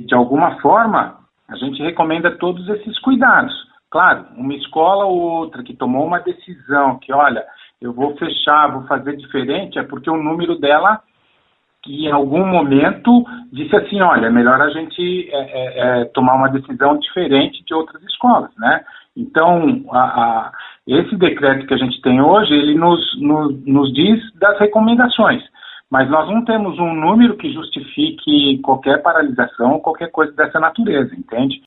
de alguma forma, a gente recomenda todos esses cuidados. Claro, uma escola ou outra que tomou uma decisão que, olha, eu vou fechar, vou fazer diferente, é porque o número dela, que em algum momento disse assim, olha, é melhor a gente tomar uma decisão diferente de outras escolas, né? Então, esse decreto que a gente tem hoje, ele nos diz das recomendações, mas nós não temos um número que justifique qualquer paralisação, qualquer coisa dessa natureza, entende?